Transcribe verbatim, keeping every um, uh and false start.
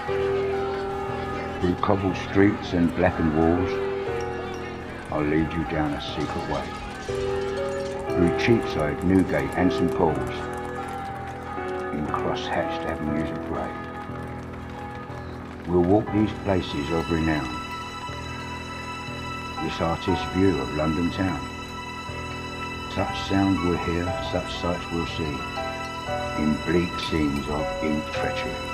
Through cobbled streets and blackened walls, I'll lead you down a secret way. Through Cheapside, Newgate and St Paul's, in cross-hatched avenues of grey. We'll walk these places of renown, this artist's view of London town. Such sounds we'll hear, such sights we'll see, in bleak scenes of ink treachery.